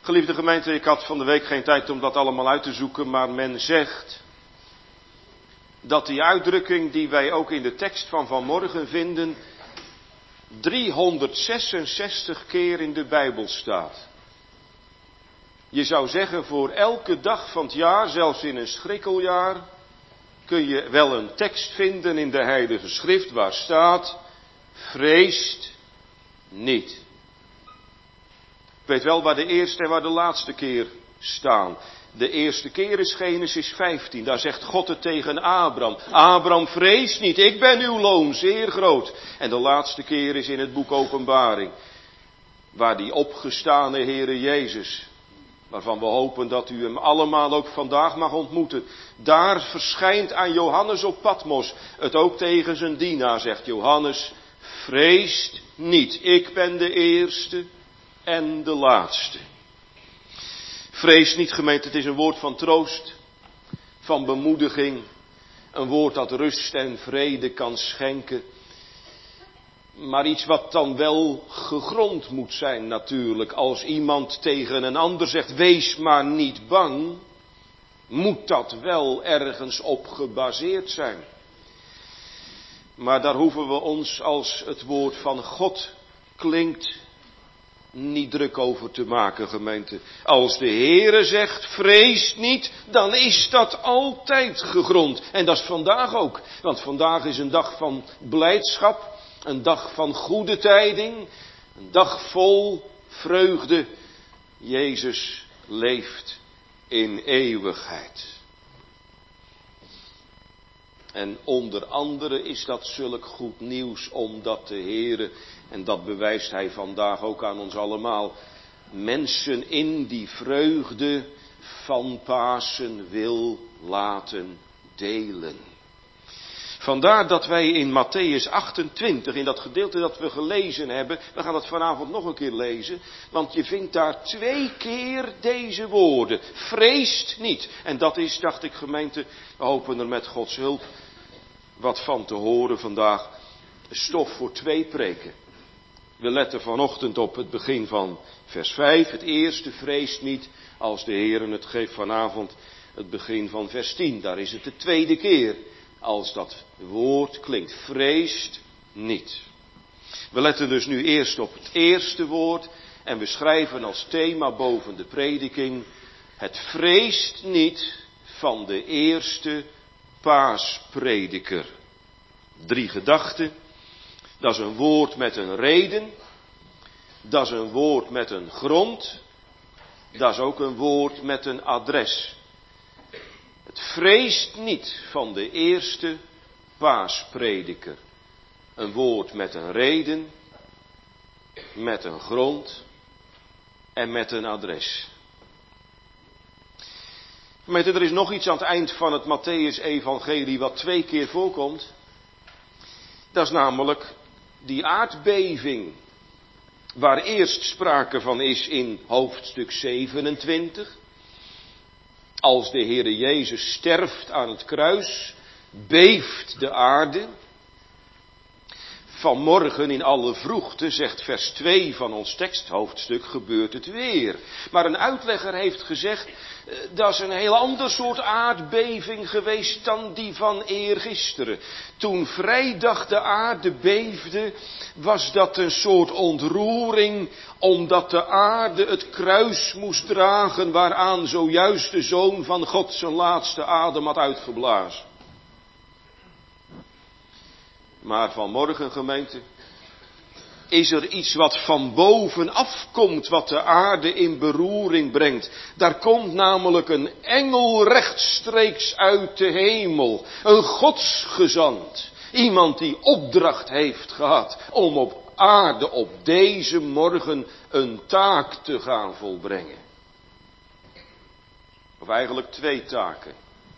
Geliefde gemeente, ik had van de week geen tijd om dat allemaal uit te zoeken, maar men zegt dat die uitdrukking die wij ook in de tekst van vanmorgen vinden, 366 keer in de Bijbel staat. Je zou zeggen, voor elke dag van het jaar, zelfs in een schrikkeljaar, kun je wel een tekst vinden in de Heilige Schrift waar staat, vreest niet. Ik weet wel waar de eerste en waar de laatste keer staan. De eerste keer is Genesis 15. Daar zegt God het tegen Abraham. Abraham, vrees niet, ik ben uw loon, zeer groot. En de laatste keer is in het boek Openbaring. Waar die opgestane Heere Jezus, waarvan we hopen dat u hem allemaal ook vandaag mag ontmoeten. Daar verschijnt aan Johannes op Patmos het ook tegen zijn dienaar, zegt Johannes, vreest niet, ik ben de eerste en de laatste. Vrees niet, gemeente, het is een woord van troost, van bemoediging, een woord dat rust en vrede kan schenken. Maar iets wat dan wel gegrond moet zijn natuurlijk. Als iemand tegen een ander zegt, wees maar niet bang, moet dat wel ergens op gebaseerd zijn. Maar daar hoeven we ons, als het woord van God klinkt, niet druk over te maken, gemeente. Als de Heere zegt, vrees niet, dan is dat altijd gegrond. En dat is vandaag ook. Want vandaag is een dag van blijdschap, een dag van goede tijding, een dag vol vreugde. Jezus leeft in eeuwigheid. En onder andere is dat zulk goed nieuws, omdat de Heere, en dat bewijst Hij vandaag ook aan ons allemaal, mensen in die vreugde van Pasen wil laten delen. Vandaar dat wij in Mattheüs 28, in dat gedeelte dat we gelezen hebben, we gaan dat vanavond nog een keer lezen, want je vindt daar 2 keer deze woorden, vreest niet. En dat is, dacht ik gemeente, we hopen er met Gods hulp wat van te horen vandaag, stof voor 2 preken. We letten vanochtend op het begin van vers 5, het eerste, vreest niet, als de Heer het geeft vanavond, het begin van vers 10, daar is het de 2e keer. Als dat woord klinkt, vreest niet. We letten dus nu eerst op het eerste woord en we schrijven als thema boven de prediking, het vreest niet van de eerste paasprediker. 3 gedachten, dat is een woord met een reden, dat is een woord met een grond, dat is ook een woord met een adres. Het vreest niet van de eerste paasprediker. Een woord met een reden, met een grond en met een adres. Maar er is nog iets aan het eind van het Mattheüs-evangelie wat 2 keer voorkomt. Dat is namelijk die aardbeving, waar eerst sprake van is in hoofdstuk 27. Als de Heere Jezus sterft aan het kruis, beeft de aarde. Vanmorgen in alle vroegte, zegt vers 2 van ons teksthoofdstuk, gebeurt het weer. Maar een uitlegger heeft gezegd, dat is een heel ander soort aardbeving geweest dan die van eergisteren. Toen vrijdag de aarde beefde, was dat een soort ontroering, omdat de aarde het kruis moest dragen waaraan zojuist de Zoon van God zijn laatste adem had uitgeblazen. Maar vanmorgen, gemeente, is er iets wat van boven afkomt, wat de aarde in beroering brengt. Daar komt namelijk een engel rechtstreeks uit de hemel, een godsgezant. Iemand die opdracht heeft gehad om op aarde op deze morgen een taak te gaan volbrengen. Of eigenlijk 2 taken.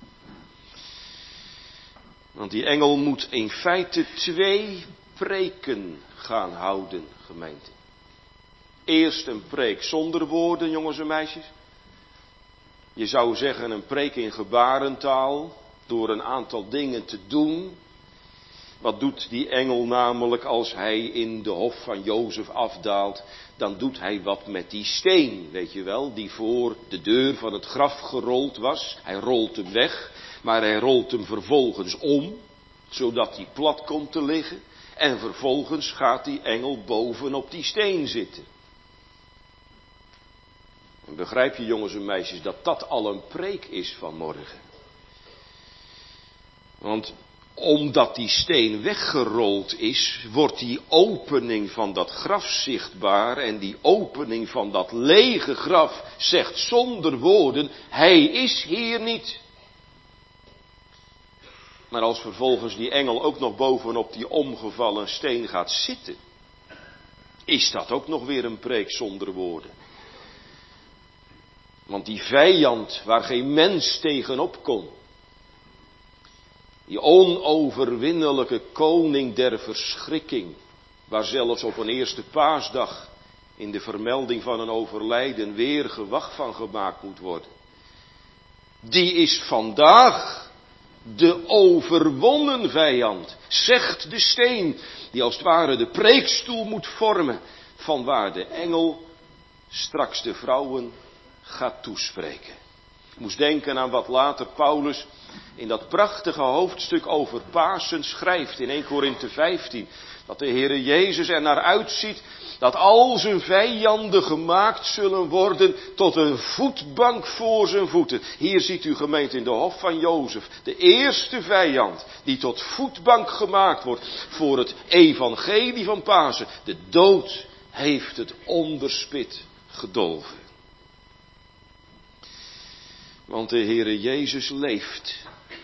Want die engel moet in feite 2 preken gaan houden, gemeente. Eerst een preek zonder woorden, jongens en meisjes. Je zou zeggen een preek in gebarentaal, door een aantal dingen te doen. Wat doet die engel namelijk als hij in de hof van Jozef afdaalt? dan doet hij wat met die steen, weet je wel, die voor de deur van het graf gerold was. Hij rolt hem weg, maar hij rolt hem vervolgens om, zodat hij plat komt te liggen. En vervolgens gaat die engel bovenop die steen zitten. En begrijp je, jongens en meisjes, dat dat al een preek is vanmorgen. Want omdat die steen weggerold is, wordt die opening van dat graf zichtbaar. En die opening van dat lege graf zegt zonder woorden, hij is hier niet. Maar als vervolgens die engel ook nog bovenop die omgevallen steen gaat zitten, is dat ook nog weer een preek zonder woorden. Want die vijand waar geen mens tegenop kon, die onoverwinnelijke koning der verschrikking, waar zelfs op een eerste paasdag in de vermelding van een overlijden weer gewag van gemaakt moet worden. Die is vandaag de overwonnen vijand, zegt de steen, die als het ware de preekstoel moet vormen, van waar de engel straks de vrouwen gaat toespreken. Ik moest denken aan wat later Paulus in dat prachtige hoofdstuk over Pasen schrijft in 1 Korinthe 15. Dat de Heere Jezus er naar uitziet dat al zijn vijanden gemaakt zullen worden tot een voetbank voor zijn voeten. Hier ziet u gemeente in de hof van Jozef, de eerste vijand die tot voetbank gemaakt wordt voor het evangelie van Pasen. De dood heeft het onderspit gedolven. Want de Heere Jezus leeft.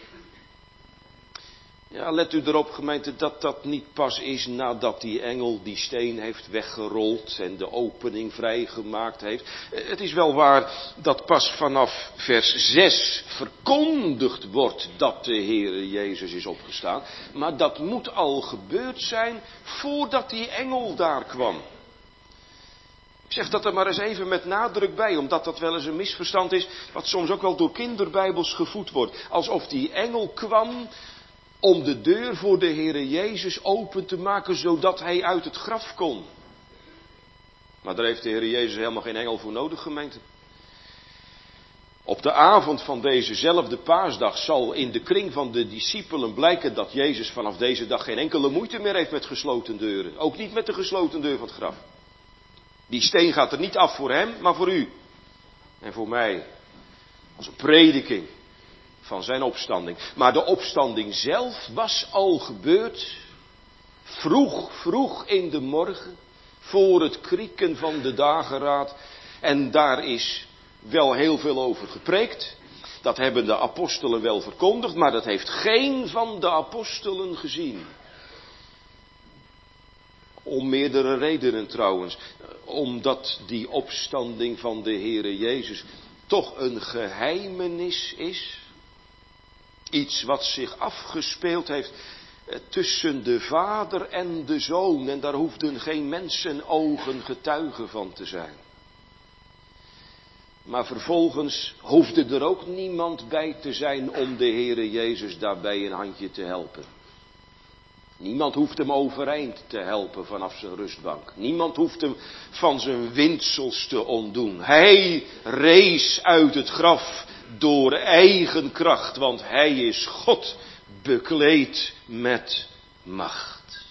Ja, let u erop, gemeente, dat dat niet pas is nadat die engel die steen heeft weggerold en de opening vrijgemaakt heeft. Het is wel waar dat pas vanaf vers 6 verkondigd wordt dat de Heere Jezus is opgestaan. Maar dat moet al gebeurd zijn voordat die engel daar kwam. Ik zeg dat er maar eens even met nadruk bij, omdat dat wel eens een misverstand is, wat soms ook wel door kinderbijbels gevoed wordt. Alsof die engel kwam om de deur voor de Heere Jezus open te maken, zodat hij uit het graf kon. Maar daar heeft de Heere Jezus helemaal geen engel voor nodig, gemeente. Op de avond van dezezelfde paasdag zal in de kring van de discipelen blijken dat Jezus vanaf deze dag geen enkele moeite meer heeft met gesloten deuren. Ook niet met de gesloten deur van het graf. Die steen gaat er niet af voor hem, maar voor u. En voor mij. Als een prediking van zijn opstanding. Maar de opstanding zelf was al gebeurd. Vroeg in de morgen. Voor het krieken van de dageraad. En daar is wel heel veel over gepreekt. Dat hebben de apostelen wel verkondigd. Maar dat heeft geen van de apostelen gezien. Om meerdere redenen trouwens. Omdat die opstanding van de Heere Jezus toch een geheimenis is. Iets wat zich afgespeeld heeft tussen de Vader en de Zoon. En daar hoefden geen mensenogen getuigen van te zijn. Maar vervolgens hoefde er ook niemand bij te zijn om de Heere Jezus daarbij een handje te helpen. Niemand hoeft hem overeind te helpen vanaf zijn rustbank. Niemand hoeft hem van zijn windsels te ontdoen. Hij rees uit het graf door eigen kracht, want hij is God bekleed met macht.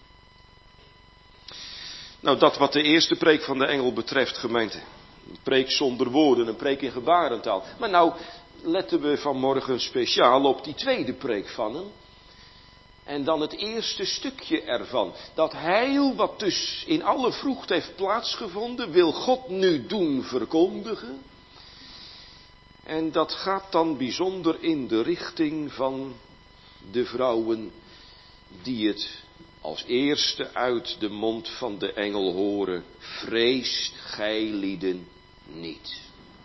Nou, dat wat de eerste preek van de engel betreft, gemeente. Een preek zonder woorden, een preek in gebarentaal. Maar nou letten we vanmorgen speciaal op die tweede preek van hem. En dan het eerste stukje ervan. Dat heil wat dus in alle vroegte heeft plaatsgevonden, wil God nu doen verkondigen. En dat gaat dan bijzonder in de richting van de vrouwen die het als eerste uit de mond van de engel horen. Vreest gij lieden niet.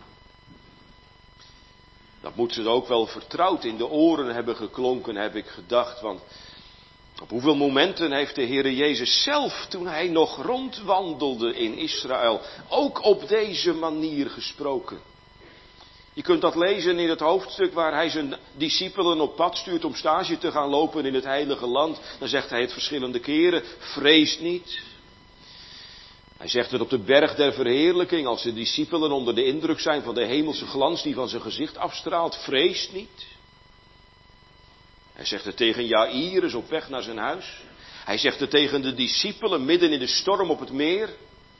Dat moet ze ook wel vertrouwd in de oren hebben geklonken, heb ik gedacht. Want op hoeveel momenten heeft de Heere Jezus zelf, toen hij nog rondwandelde in Israël, ook op deze manier gesproken. Je kunt dat lezen in het hoofdstuk waar hij zijn discipelen op pad stuurt om stage te gaan lopen in het heilige land. Dan zegt hij het verschillende keren, vrees niet. Hij zegt het op de berg der verheerlijking, als de discipelen onder de indruk zijn van de hemelse glans die van zijn gezicht afstraalt, vreest niet. Hij zegt het tegen Jaïrus op weg naar zijn huis. Hij zegt het tegen de discipelen midden in de storm op het meer.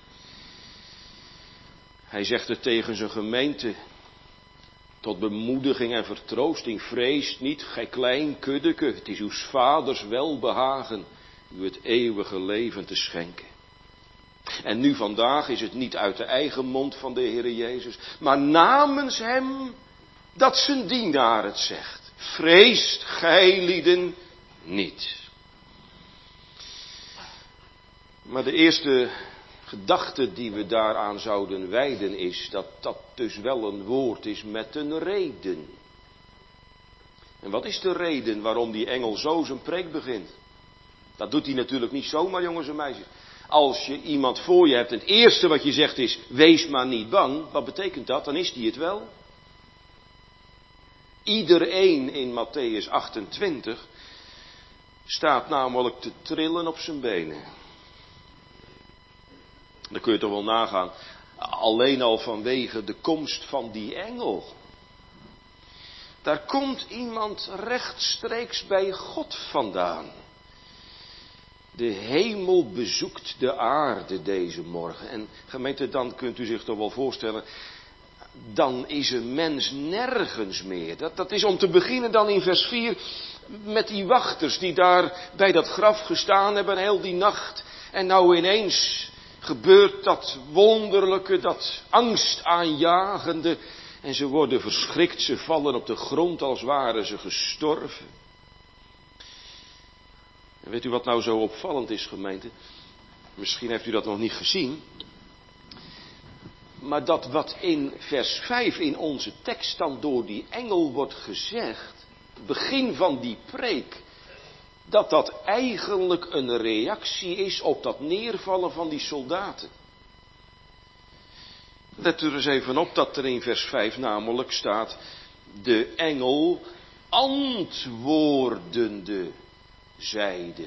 Hij zegt het tegen zijn gemeente tot bemoediging en vertroosting. Vreest niet, gij klein kuddeke, het is uw vaders welbehagen u het eeuwige leven te schenken. En nu vandaag is het niet uit de eigen mond van de Heere Jezus, maar namens hem dat zijn dienaar het zegt. Vreest gijlieden niet. Maar de eerste gedachte die we daaraan zouden wijden is dat dat dus wel een woord is met een reden. En wat is de reden waarom die engel zo zijn preek begint? Dat doet hij natuurlijk niet zomaar, jongens en meisjes. Als je iemand voor je hebt en het eerste wat je zegt is, wees maar niet bang. Wat betekent dat? Dan is die het wel. Iedereen in Mattheüs 28 staat namelijk te trillen op zijn benen. Dan kun je toch wel nagaan. Alleen al vanwege de komst van die engel. Daar komt iemand rechtstreeks bij God vandaan. De hemel bezoekt de aarde deze morgen. En gemeente, dan kunt u zich toch wel voorstellen, dan is een mens nergens meer. Dat is om te beginnen dan in vers 4 met die wachters die daar bij dat graf gestaan hebben heel die nacht. En nou ineens gebeurt dat wonderlijke, dat angstaanjagende. En ze worden verschrikt, ze vallen op de grond als waren ze gestorven. En weet u wat nou zo opvallend is, gemeente? Misschien heeft u dat nog niet gezien. Maar dat wat in vers 5 in onze tekst dan door die engel wordt gezegd, het begin van die preek, dat dat eigenlijk een reactie is op dat neervallen van die soldaten. Let er eens even op dat er in vers 5 namelijk staat, de engel antwoordende zeide.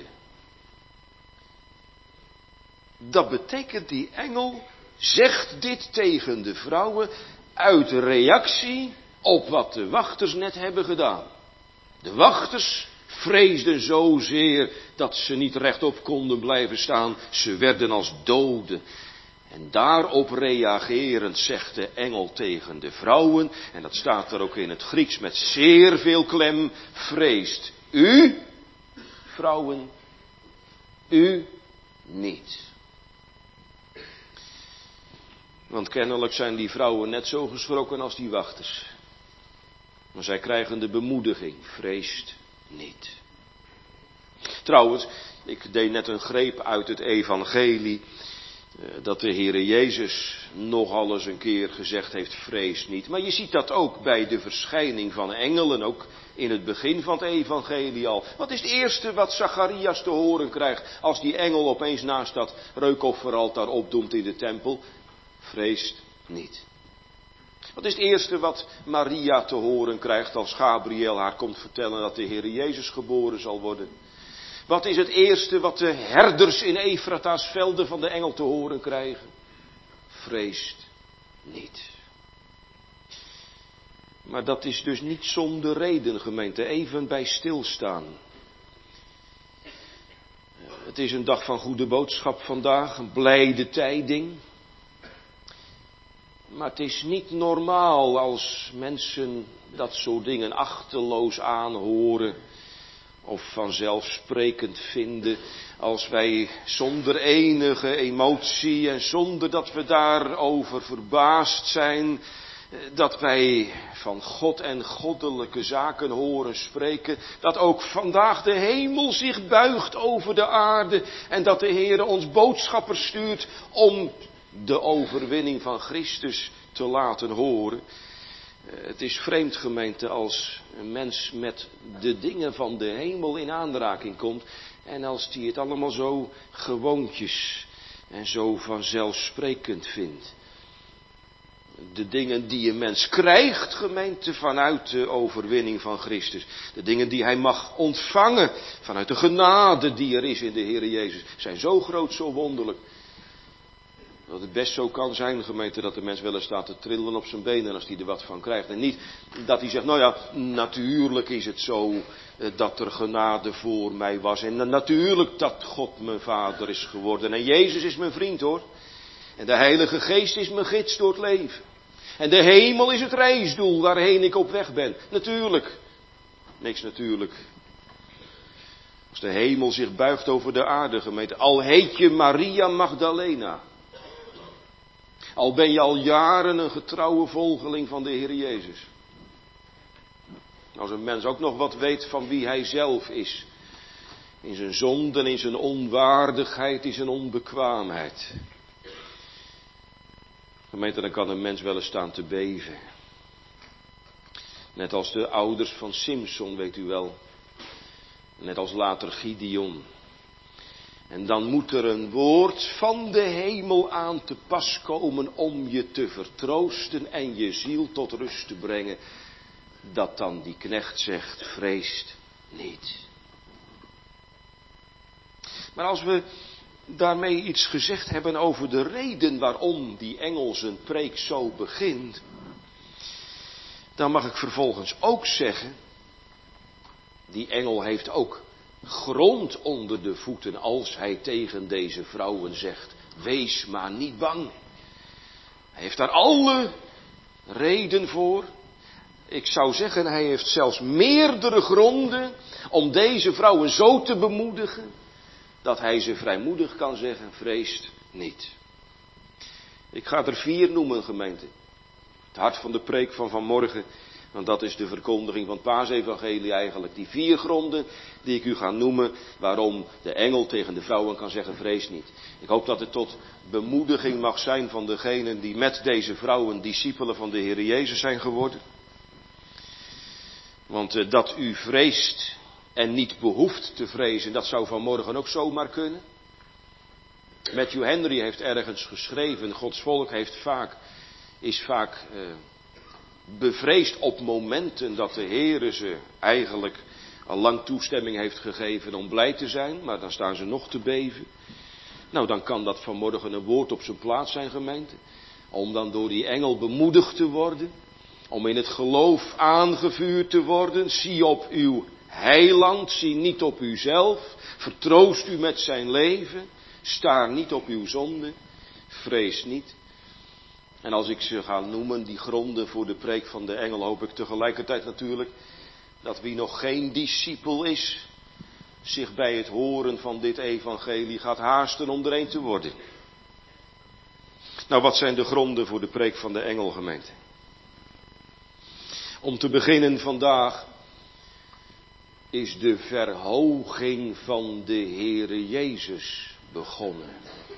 Dat betekent die engel zegt dit tegen de vrouwen uit reactie op wat de wachters net hebben gedaan. De wachters vreesden zozeer dat ze niet rechtop konden blijven staan. Ze werden als doden. En daarop reagerend zegt de engel tegen de vrouwen, en dat staat er ook in het Grieks met zeer veel klem, vreest u, vrouwen, u niet. Want kennelijk zijn die vrouwen net zo geschrokken als die wachters. Maar zij krijgen de bemoediging, vreest niet. Trouwens, ik deed net een greep uit het evangelie, dat de Heere Jezus nogal eens een keer gezegd heeft, vrees niet. Maar je ziet dat ook bij de verschijning van engelen, ook in het begin van het evangelie al. Wat is het eerste wat Zacharias te horen krijgt als die engel opeens naast dat reukofferaltaar opdoemt in de tempel? Vreest niet. Wat is het eerste wat Maria te horen krijgt als Gabriel haar komt vertellen dat de Heere Jezus geboren zal worden? Wat is het eerste wat de herders in Efrata's velden van de engel te horen krijgen? Vreest niet. Maar dat is dus niet zonder reden, gemeente. Even bij stilstaan. Het is een dag van goede boodschap vandaag, een blijde tijding. Maar het is niet normaal als mensen dat soort dingen achteloos aanhoren of vanzelfsprekend vinden, als wij zonder enige emotie en zonder dat we daarover verbaasd zijn, dat wij van God en goddelijke zaken horen spreken, dat ook vandaag de hemel zich buigt over de aarde en dat de Heer ons boodschappers stuurt om de overwinning van Christus te laten horen. Het is vreemd, gemeente, als een mens met de dingen van de hemel in aanraking komt en als die het allemaal zo gewoontjes en zo vanzelfsprekend vindt. De dingen die een mens krijgt, gemeente, vanuit de overwinning van Christus. De dingen die hij mag ontvangen vanuit de genade die er is in de Heere Jezus, zijn zo groot, zo wonderlijk. Dat het best zo kan zijn, gemeente, dat de mens wel eens staat te trillen op zijn benen als hij er wat van krijgt. En niet dat hij zegt, nou ja, natuurlijk is het zo dat er genade voor mij was. En natuurlijk dat God mijn vader is geworden. En Jezus is mijn vriend hoor. En de Heilige Geest is mijn gids door het leven. En de hemel is het reisdoel waarheen ik op weg ben. Natuurlijk. Niks natuurlijk. Als de hemel zich buigt over de aarde, gemeente. Al heet je Maria Magdalena. Al ben je al jaren een getrouwe volgeling van de Heer Jezus. Als een mens ook nog wat weet van wie hij zelf is. In zijn zonden, in zijn onwaardigheid, in zijn onbekwaamheid. Gemeente, dan kan een mens wel eens staan te beven. Net als de ouders van Simson, weet u wel. Net als later Gideon. En dan moet er een woord van de hemel aan te pas komen om je te vertroosten en je ziel tot rust te brengen. Dat dan die knecht zegt, vreest niet. Maar als we daarmee iets gezegd hebben over de reden waarom die engel zijn preek zo begint, dan mag ik vervolgens ook zeggen, die engel heeft ook grond onder de voeten als hij tegen deze vrouwen zegt, wees maar niet bang. Hij heeft daar alle reden voor. Ik zou zeggen, hij heeft zelfs meerdere gronden om deze vrouwen zo te bemoedigen, dat hij ze vrijmoedig kan zeggen, vreest niet. Ik ga er 4 noemen, gemeente. Het hart van de preek van vanmorgen, want dat is de verkondiging van het paasevangelie eigenlijk. Die 4 gronden die ik u ga noemen waarom de engel tegen de vrouwen kan zeggen, vrees niet. Ik hoop dat het tot bemoediging mag zijn van degenen die met deze vrouwen discipelen van de Heer Jezus zijn geworden. Want dat u vreest en niet behoeft te vrezen, dat zou vanmorgen ook zomaar kunnen. Matthew Henry heeft ergens geschreven, Gods volk is vaak bevreesd op momenten dat de Heere ze eigenlijk al lang toestemming heeft gegeven om blij te zijn, maar dan staan ze nog te beven. Nou, dan kan dat vanmorgen een woord op zijn plaats zijn, gemeente. Om dan door die engel bemoedigd te worden. Om in het geloof aangevuurd te worden. Zie op uw heiland, zie niet op uzelf. Vertroost u met zijn leven. Staar niet op uw zonde. Vrees niet. En als ik ze ga noemen, die gronden voor de preek van de engel, hoop ik tegelijkertijd natuurlijk dat wie nog geen discipel is, zich bij het horen van dit evangelie gaat haasten om er een te worden. Nou, wat zijn de gronden voor de preek van de engel, gemeente? Om te beginnen vandaag is de verhoging van de Heere Jezus begonnen.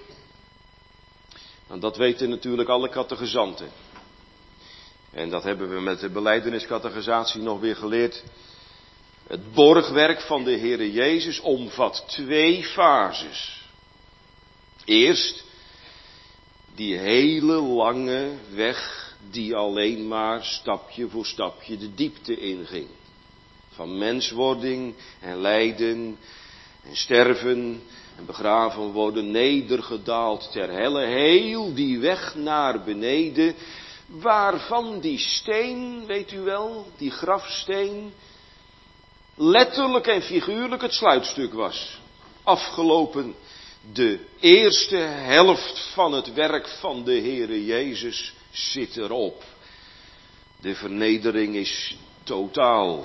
En dat weten natuurlijk alle catechizanten. En dat hebben we met de belijdeniscatechisatie nog weer geleerd. Het borgwerk van de Heere Jezus omvat 2 fases. Eerst die hele lange weg die alleen maar stapje voor stapje de diepte inging. Van menswording en lijden en sterven en begraven worden, nedergedaald ter helle. Heel die weg naar beneden, waarvan die steen, weet u wel, die grafsteen, letterlijk en figuurlijk het sluitstuk was. Afgelopen de eerste helft van het werk van de Heere Jezus zit erop. De vernedering is totaal.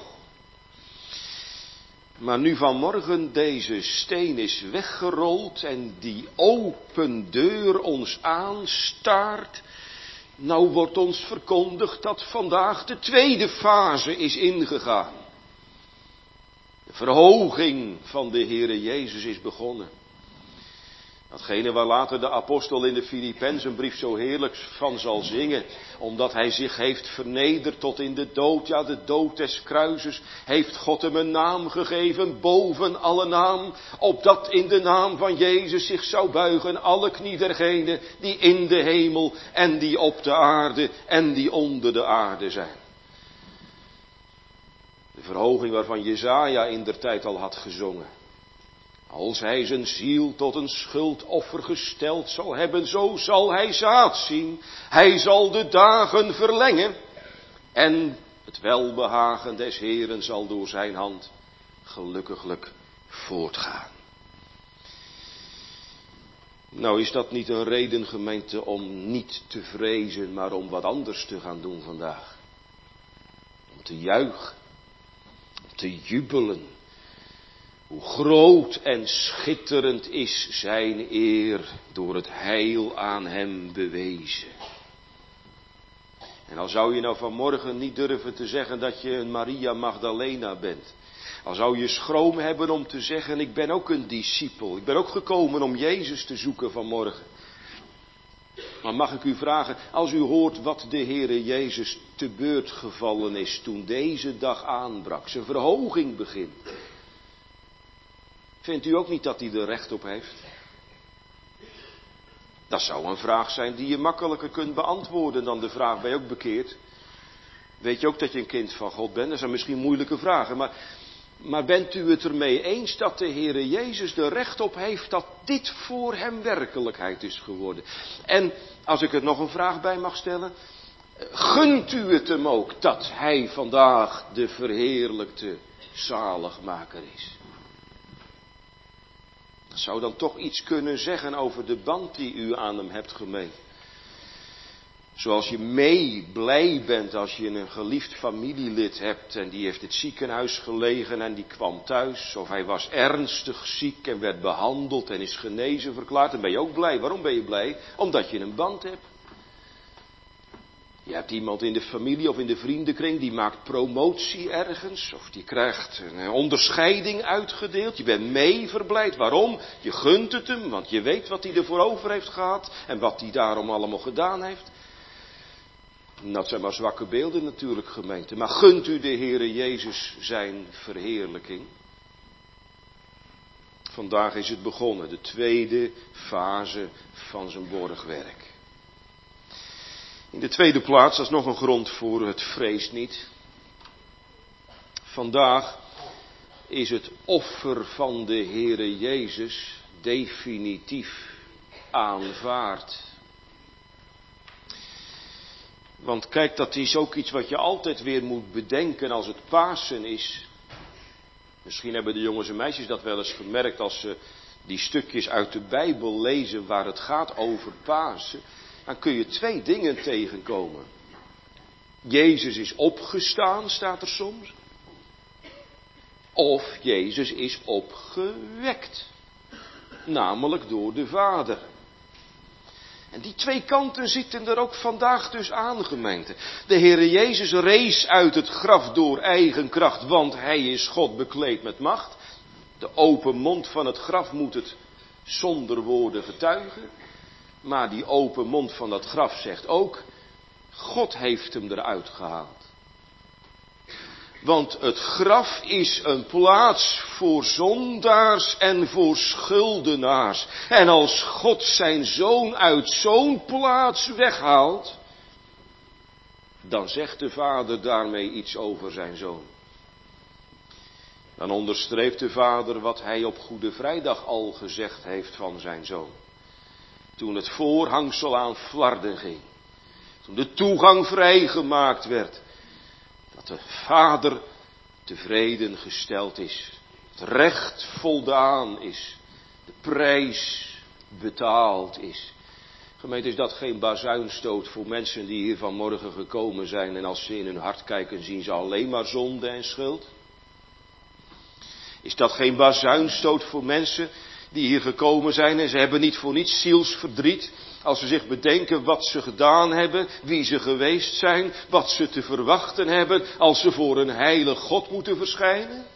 Maar nu vanmorgen deze steen is weggerold en die open deur ons aanstaart, nou wordt ons verkondigd dat vandaag de tweede fase is ingegaan. De verhoging van de Heere Jezus is begonnen. Datgene waar later de apostel in de Filippenzenbrief zo heerlijk van zal zingen. Omdat hij zich heeft vernederd tot in de dood. Ja, de dood des kruises heeft God hem een naam gegeven boven alle naam. Opdat in de naam van Jezus zich zou buigen alle knie dergenen die in de hemel en die op de aarde en die onder de aarde zijn. De verhoging waarvan Jesaja indertijd al had gezongen. Als hij zijn ziel tot een schuldoffer gesteld zal hebben, zo zal hij zaad zien. Hij zal de dagen verlengen. En het welbehagen des Heeren zal door zijn hand gelukkiglijk voortgaan. Nou is dat niet een reden, gemeente, om niet te vrezen, maar om wat anders te gaan doen vandaag. Om te juichen, om te jubelen. Hoe groot en schitterend is zijn eer door het heil aan hem bewezen. En al zou je nou vanmorgen niet durven te zeggen dat je een Maria Magdalena bent. Al zou je schroom hebben om te zeggen, ik ben ook een discipel. Ik ben ook gekomen om Jezus te zoeken vanmorgen. Maar mag ik u vragen, als u hoort wat de Heere Jezus te beurt gevallen is toen deze dag aanbrak, zijn verhoging begint. Vindt u ook niet dat hij er recht op heeft? Dat zou een vraag zijn die je makkelijker kunt beantwoorden dan de vraag, ben je ook bekeerd? Weet je ook dat je een kind van God bent? Dat zijn misschien moeilijke vragen, maar bent u het ermee eens dat de Heere Jezus er recht op heeft dat dit voor hem werkelijkheid is geworden? En als ik er nog een vraag bij mag stellen, gunt u het hem ook dat hij vandaag de verheerlijkte zaligmaker is? Dat zou dan toch iets kunnen zeggen over de band die u aan hem hebt gemeen. Zoals je mee blij bent als je een geliefd familielid hebt en die heeft in het ziekenhuis gelegen en die kwam thuis. Of hij was ernstig ziek en werd behandeld en is genezen verklaard. Dan ben je ook blij. Waarom ben je blij? Omdat je een band hebt. Je hebt iemand in de familie of in de vriendenkring die maakt promotie ergens. Of die krijgt een onderscheiding uitgedeeld. Je bent mee verblijd. Waarom? Je gunt het hem, want je weet wat hij ervoor over heeft gehad. En wat hij daarom allemaal gedaan heeft. Dat zijn maar zwakke beelden natuurlijk, gemeente. Maar gunt u de Heere Jezus zijn verheerlijking? Vandaag is het begonnen, de tweede fase van zijn borgwerk. In de tweede plaats, dat is nog een grond voor het vrees niet. Vandaag is het offer van de Heere Jezus definitief aanvaard. Want kijk, dat is ook iets wat je altijd weer moet bedenken als het Pasen is. Misschien hebben de jongens en meisjes dat wel eens gemerkt als ze die stukjes uit de Bijbel lezen waar het gaat over Pasen. Dan kun je twee dingen tegenkomen. Jezus is opgestaan, staat er soms. Of Jezus is opgewekt. Namelijk door de Vader. En die twee kanten zitten er ook vandaag dus aan, gemeente. De Heere Jezus rees uit het graf door eigen kracht, want hij is God bekleed met macht. De open mond van het graf moet het zonder woorden getuigen. Maar die open mond van dat graf zegt ook, God heeft hem eruit gehaald. Want het graf is een plaats voor zondaars en voor schuldenaars. En als God zijn zoon uit zo'n plaats weghaalt, dan zegt de Vader daarmee iets over zijn zoon. Dan onderstreept de Vader wat hij op Goede Vrijdag al gezegd heeft van zijn zoon. Toen het voorhangsel aan flarden ging. Toen de toegang vrijgemaakt werd. Dat de Vader tevreden gesteld is. Het recht voldaan is. De prijs betaald is. Gemeente, is dat geen bazuinstoot voor mensen die hier vanmorgen gekomen zijn. En als ze in hun hart kijken zien ze alleen maar zonde en schuld. Is dat geen bazuinstoot voor mensen die hier gekomen zijn en ze hebben niet voor niets zielsverdriet. Als ze zich bedenken wat ze gedaan hebben, wie ze geweest zijn, wat ze te verwachten hebben als ze voor een heilig God moeten verschijnen.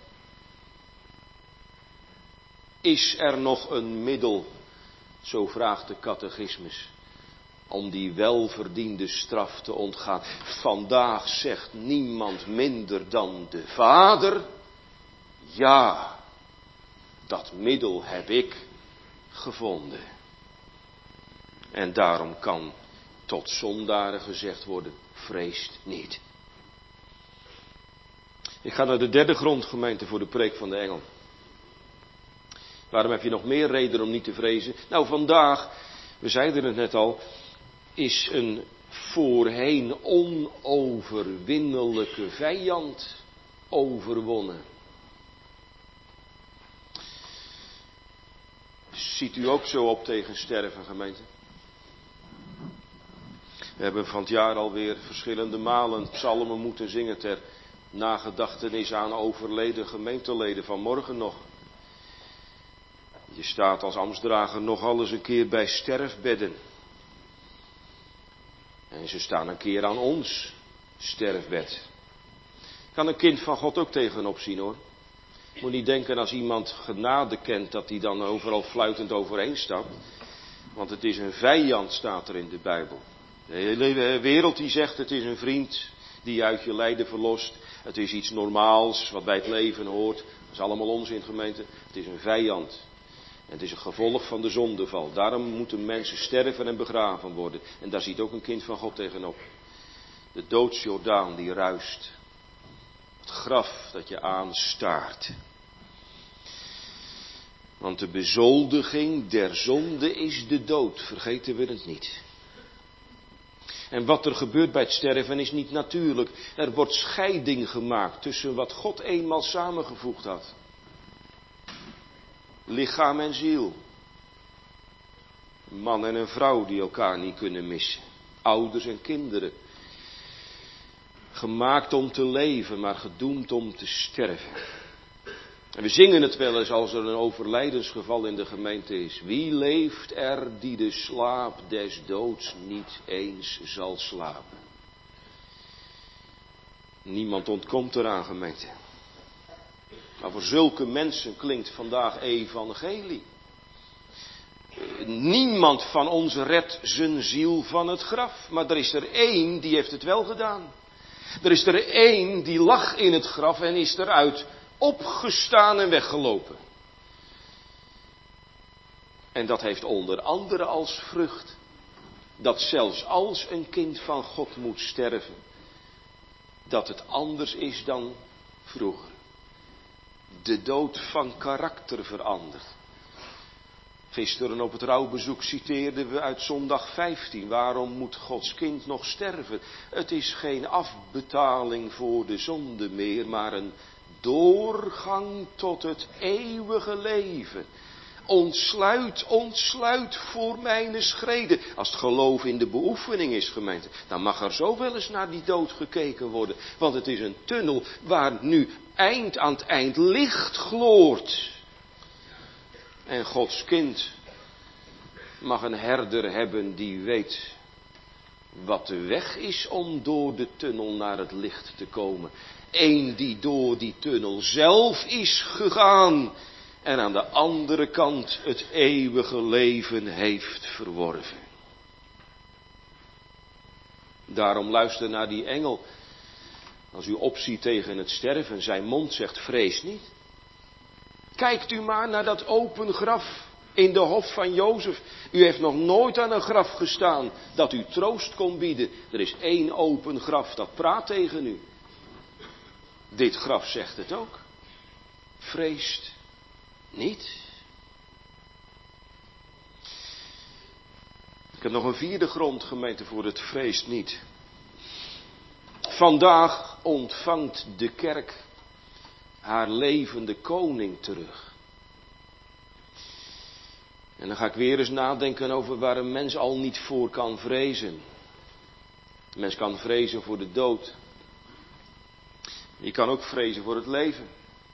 Is er nog een middel, zo vraagt de catechismus, om die welverdiende straf te ontgaan? Vandaag zegt niemand minder dan de Vader, ja, dat middel heb ik gevonden. En daarom kan tot zondaren gezegd worden, vreest niet. Ik ga naar de derde grondgemeente voor de preek van de engel. Waarom heb je nog meer reden om niet te vrezen? Nou, vandaag, we zeiden het net al, is een voorheen onoverwinnelijke vijand overwonnen. Ziet u ook zo op tegen sterven, gemeente? We hebben van het jaar alweer verschillende malen psalmen moeten zingen ter nagedachtenis aan overleden gemeenteleden, vanmorgen nog. Je staat als ambtsdrager nogal eens een keer bij sterfbedden. En ze staan een keer aan ons sterfbed. Kan een kind van God ook tegenop zien, hoor. Moet niet denken als iemand genade kent dat hij dan overal fluitend overheen stapt. Want het is een vijand, staat er in de Bijbel. De hele wereld die zegt het is een vriend die je uit je lijden verlost. Het is iets normaals wat bij het leven hoort. Dat is allemaal onzin, gemeente. Het is een vijand. En het is een gevolg van de zondeval. Daarom moeten mensen sterven en begraven worden. En daar ziet ook een kind van God tegenop. De doodsjordaan die ruist. Het graf dat je aanstaart. Want de bezoldiging der zonde is de dood. Vergeten we het niet. En wat er gebeurt bij het sterven is niet natuurlijk. Er wordt scheiding gemaakt tussen wat God eenmaal samengevoegd had. Lichaam en ziel. Een man en een vrouw die elkaar niet kunnen missen. Ouders en kinderen. Gemaakt om te leven, maar gedoemd om te sterven. En we zingen het wel eens als er een overlijdensgeval in de gemeente is. Wie leeft er die de slaap des doods niet eens zal slapen? Niemand ontkomt eraan, gemeente. Maar voor zulke mensen klinkt vandaag evangelie. Niemand van ons redt zijn ziel van het graf. Maar er is er één die heeft het wel gedaan. Er is er één die lag in het graf en is eruit opgestaan en weggelopen. En dat heeft onder andere als vrucht dat zelfs als een kind van God moet sterven, dat het anders is dan vroeger. De dood van karakter verandert. Gisteren op het rouwbezoek citeerden we uit zondag 15. Waarom moet Gods kind nog sterven? Het is geen afbetaling voor de zonde meer, maar een doorgang tot het eeuwige leven. Ontsluit voor mijn schreden. Als het geloof in de beoefening is, gemeente, dan mag er zo wel eens naar die dood gekeken worden. Want het is een tunnel waar nu eind aan het eind licht gloort. En Gods kind mag een herder hebben die weet wat de weg is om door de tunnel naar het licht te komen. Eén die door die tunnel zelf is gegaan en aan de andere kant het eeuwige leven heeft verworven. Daarom luister naar die engel. Als u opziet tegen het sterven, zijn mond zegt vrees niet. Kijkt u maar naar dat open graf in de hof van Jozef. U heeft nog nooit aan een graf gestaan dat u troost kon bieden. Er is één open graf dat praat tegen u. Dit graf zegt het ook. Vreest niet. Ik heb nog een vierde grond, gemeente, voor het vreest niet. Vandaag ontvangt de kerk haar levende koning terug. En dan ga ik weer eens nadenken over waar een mens al niet voor kan vrezen. Een mens kan vrezen voor de dood. Je kan ook vrezen voor het leven.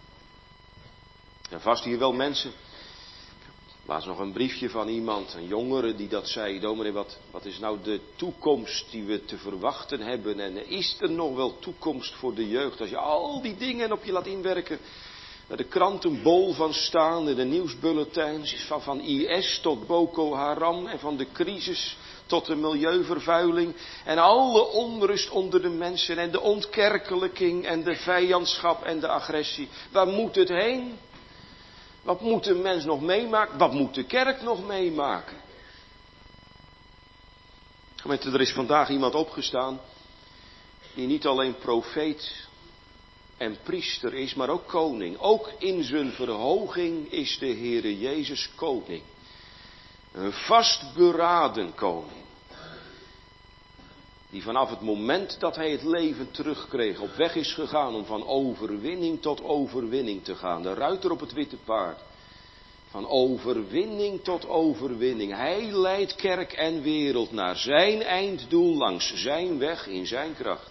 En vast hier wel mensen. Laatst nog een briefje van iemand, een jongere die dat zei. Dominee, wat is nou de toekomst die we te verwachten hebben? En is er nog wel toekomst voor de jeugd? Als je al die dingen op je laat inwerken. Waar de kranten bol van staan en de nieuwsbulletins. Van IS tot Boko Haram en van de crisis tot de milieuvervuiling. En alle onrust onder de mensen en de ontkerkelijking en de vijandschap en de agressie. Waar moet het heen? Wat moet een mens nog meemaken? Wat moet de kerk nog meemaken? Gemeente, er is vandaag iemand opgestaan die niet alleen profeet, en priester is, maar ook koning. Ook in zijn verhoging is de Heere Jezus koning. Een vastberaden koning. Die vanaf het moment dat hij het leven terugkreeg op weg is gegaan om van overwinning tot overwinning te gaan. De ruiter op het witte paard. Van overwinning tot overwinning. Hij leidt kerk en wereld naar zijn einddoel langs zijn weg in zijn kracht.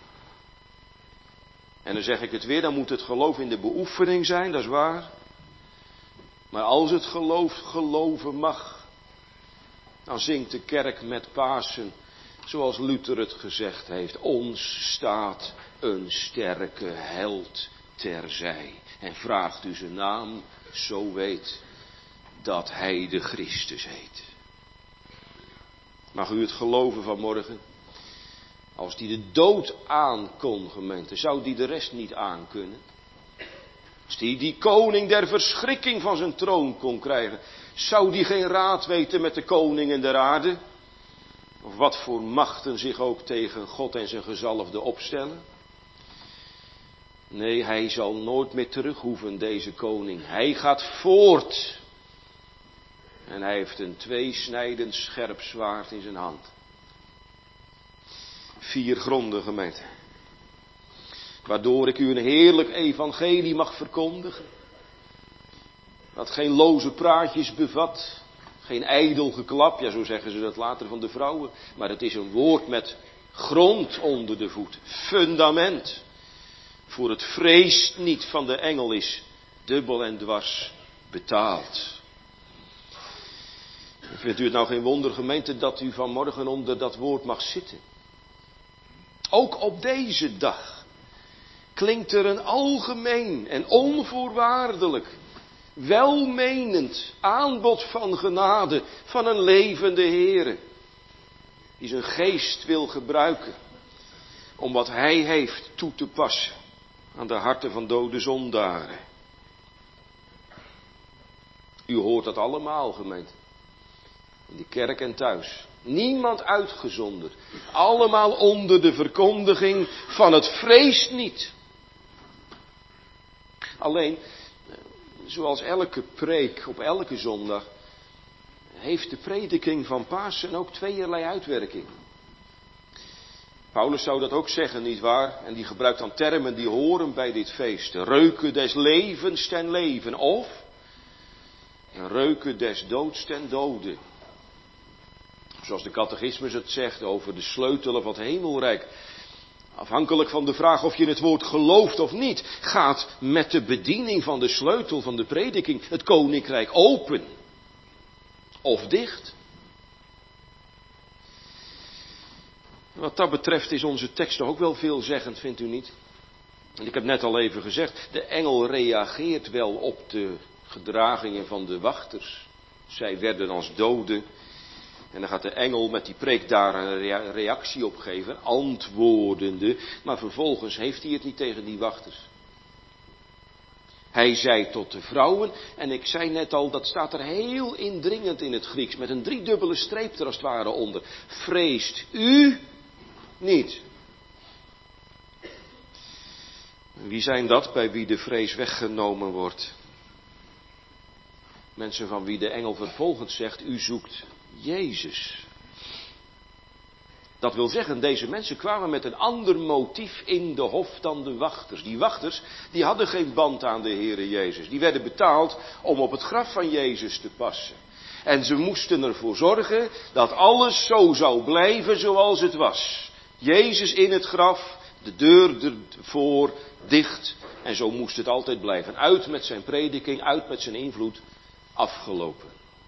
En dan zeg ik het weer, dan moet het geloof in de beoefening zijn, dat is waar. Maar als het geloof geloven mag, dan zingt de kerk met Pasen, zoals Luther het gezegd heeft, ons staat een sterke held terzij. En vraagt u zijn naam, zo weet dat hij de Christus heet. Mag u het geloven vanmorgen? Als die de dood aan kon, gemeente, zou die de rest niet aankunnen? Als die koning der verschrikking van zijn troon kon krijgen, zou die geen raad weten met de koningen der aarde? Of wat voor machten zich ook tegen God en zijn gezalfde opstellen? Nee, hij zal nooit meer terug hoeven, deze koning. Hij gaat voort. En hij heeft een tweesnijdend scherp zwaard in zijn hand. 4 gronden, gemeente. Waardoor ik u een heerlijk evangelie mag verkondigen. Dat geen loze praatjes bevat. Geen ijdel geklap, ja zo zeggen ze dat later van de vrouwen. Maar het is een woord met grond onder de voet. Fundament. Voor het vreest niet van de engel is dubbel en dwars betaald. Vindt u het nou geen wonder, gemeente, dat u vanmorgen onder dat woord mag zitten? Ook op deze dag klinkt er een algemeen en onvoorwaardelijk, welmenend aanbod van genade van een levende Heere, die zijn geest wil gebruiken om wat hij heeft toe te passen aan de harten van dode zondaren. U hoort dat allemaal, gemeente. In de kerk en thuis. Niemand uitgezonderd. Allemaal onder de verkondiging van het vreest niet. Alleen, zoals elke preek op elke zondag, heeft de prediking van Pasen ook tweeërlei uitwerking. Paulus zou dat ook zeggen, nietwaar? En die gebruikt dan termen die horen bij dit feest. De reuken des levens ten leven. Of een reuken des doods ten dode. Zoals de catechismus het zegt over de sleutelen van het hemelrijk. Afhankelijk van de vraag of je het woord gelooft of niet, gaat met de bediening van de sleutel van de prediking het koninkrijk open. Of dicht. Wat dat betreft is onze tekst ook wel veelzeggend, vindt u niet? En ik heb net al even gezegd, de engel reageert wel op de gedragingen van de wachters. Zij werden als doden. En dan gaat de engel met die preek daar een reactie op geven, antwoordende. Maar vervolgens heeft hij het niet tegen die wachters. Hij zei tot de vrouwen, en ik zei net al, dat staat er heel indringend in het Grieks, met een 3-dubbele streep er als het ware onder. Vreest u niet. Wie zijn dat bij wie de vrees weggenomen wordt? Mensen van wie de engel vervolgens zegt, u zoekt Jezus. Dat wil zeggen, deze mensen kwamen met een ander motief in de hof dan de wachters. Die wachters, die hadden geen band aan de Heere Jezus. Die werden betaald om op het graf van Jezus te passen. En ze moesten ervoor zorgen dat alles zo zou blijven zoals het was. Jezus in het graf, de deur ervoor dicht. En zo moest het altijd blijven. Uit met zijn prediking, uit met zijn invloed, afgelopen.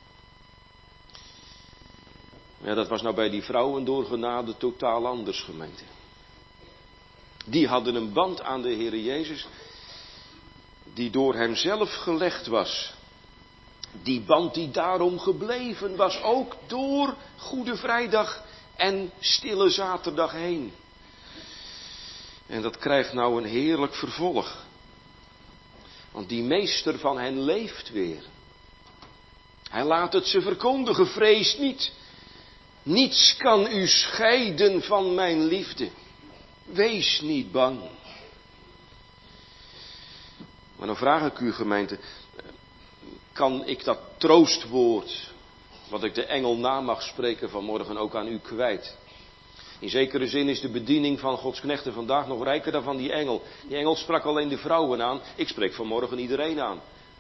Ja, dat was nou bij die vrouwen door genade totaal anders, gemeente. Die hadden een band aan de Heere Jezus, die door hemzelf gelegd was. Die band die daarom gebleven was, ook door Goede Vrijdag en Stille Zaterdag heen. En dat krijgt nou een heerlijk vervolg. Want die meester van hen leeft weer. Hij laat het ze verkondigen, vrees niet. Niets kan u scheiden van mijn liefde. Wees niet bang. Maar dan vraag ik u, gemeente, kan ik dat troostwoord, wat ik de engel na mag spreken vanmorgen, ook aan u kwijt? In zekere zin is de bediening van Gods knechten vandaag nog rijker dan van die engel. Die engel sprak alleen de vrouwen aan, ik spreek vanmorgen iedereen aan.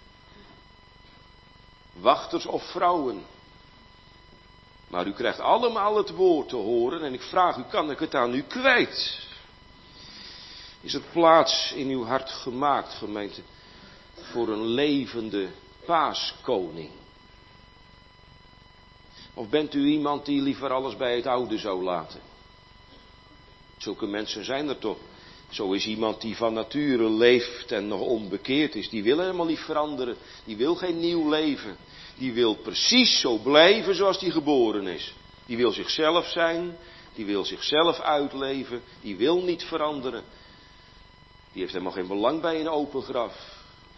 Wachters of vrouwen. Maar u krijgt allemaal het woord te horen en ik vraag u, kan ik het aan u kwijt? Is er plaats in uw hart gemaakt, gemeente, voor een levende paaskoning? Of bent u iemand die liever alles bij het oude zou laten? Zulke mensen zijn er toch. Zo is iemand die van nature leeft en nog onbekeerd is. Die wil helemaal niet veranderen. Die wil geen nieuw leven. Die wil precies zo blijven zoals die geboren is. Die wil zichzelf zijn. Die wil zichzelf uitleven. Die wil niet veranderen. Die heeft helemaal geen belang bij een open graf.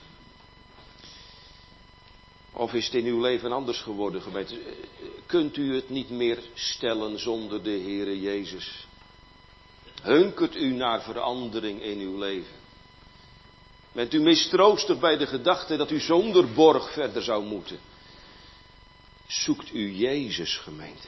Of is het in uw leven anders geworden, gemeente? Kunt u het niet meer stellen zonder de Heere Jezus? Hunkert u naar verandering in uw leven? Bent u mistroostig bij de gedachte dat u zonder borg verder zou moeten? Zoekt u Jezus, gemeente?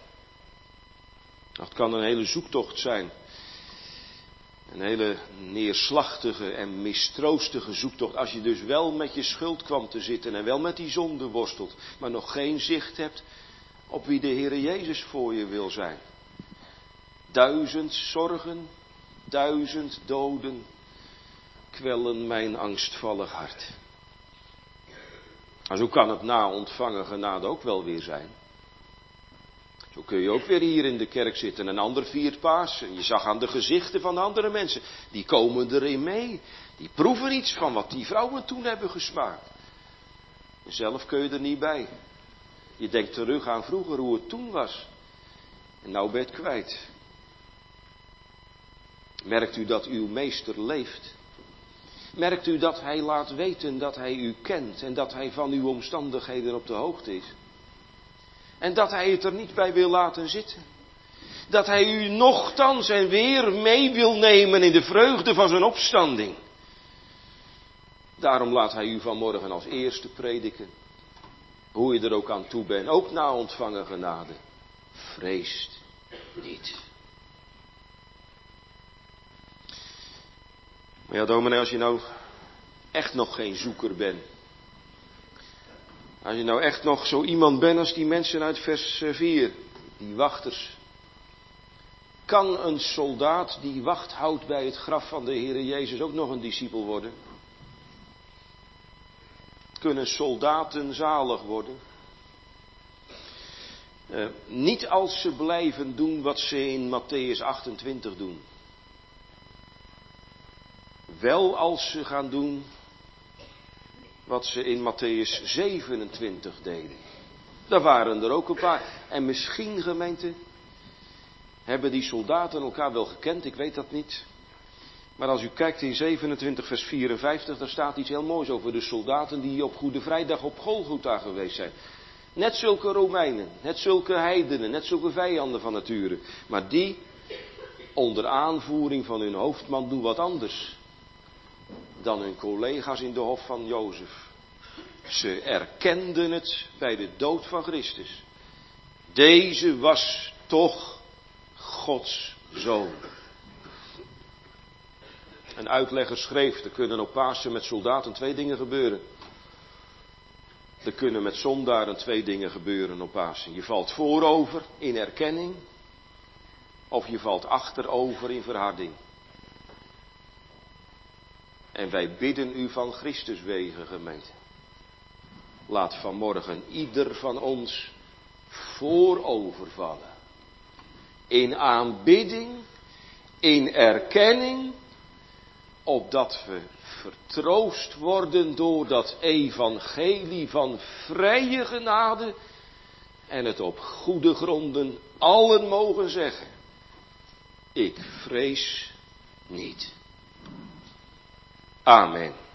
Dat kan een hele zoektocht zijn. Een hele neerslachtige en mistroostige zoektocht. Als je dus wel met je schuld kwam te zitten en wel met die zonde worstelt, maar nog geen zicht hebt op wie de Heere Jezus voor je wil zijn. 1000 zorgen, 1000 doden kwellen mijn angstvallig hart. En zo kan het na ontvangen genade ook wel weer zijn. Zo kun je ook weer hier in de kerk zitten. Een ander viert Pasen. Je zag aan de gezichten van andere mensen. Die komen erin mee. Die proeven iets van wat die vrouwen toen hebben gesmaakt. En zelf kun je er niet bij. Je denkt terug aan vroeger hoe het toen was. En nou ben je het kwijt. Merkt u dat uw meester leeft? Merkt u dat hij laat weten dat hij u kent en dat hij van uw omstandigheden op de hoogte is? En dat hij het er niet bij wil laten zitten. Dat hij u nochtans en weer mee wil nemen in de vreugde van zijn opstanding. Daarom laat hij u vanmorgen als eerste prediken. Hoe je er ook aan toe bent, ook na ontvangen genade. Vreest niet. Maar ja, dominee, als je nou echt nog geen zoeker bent. Als je nou echt nog zo iemand bent als die mensen uit vers 4, die wachters. Kan een soldaat die wacht houdt bij het graf van de Heere Jezus ook nog een discipel worden? Kunnen soldaten zalig worden? Niet als ze blijven doen wat ze in Matthäus 28 doen. Wel als ze gaan doen wat ze in Matthäus 27 deden. Daar waren er ook een paar. En misschien, gemeente, hebben die soldaten elkaar wel gekend, ik weet dat niet. Maar als u kijkt in 27 vers 54, daar staat iets heel moois over de soldaten die op Goede Vrijdag op Golgotha geweest zijn. Net zulke Romeinen, net zulke heidenen, net zulke vijanden van nature. Maar die, onder aanvoering van hun hoofdman, doen wat anders dan hun collega's in de hof van Jozef. Ze erkenden het bij de dood van Christus. Deze was toch Gods zoon. Een uitlegger schreef, er kunnen op Pasen met soldaten 2 dingen gebeuren. Er kunnen met zondaren 2 dingen gebeuren op Pasen. Je valt voorover in erkenning, of je valt achterover in verharding. En wij bidden u van Christus wegen, gemeente. Laat vanmorgen ieder van ons voorovervallen. In aanbidding, in erkenning, opdat we vertroost worden door dat evangelie van vrije genade en het op goede gronden allen mogen zeggen: ik vrees niet. Amen.